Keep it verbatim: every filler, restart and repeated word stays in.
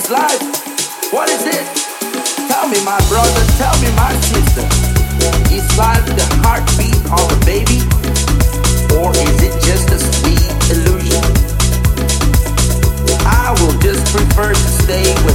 is life? What is it? Tell me, my brother, tell me, my sister. Is life the heartbeat of a baby? Or is it just a sweet illusion? I will just prefer to stay with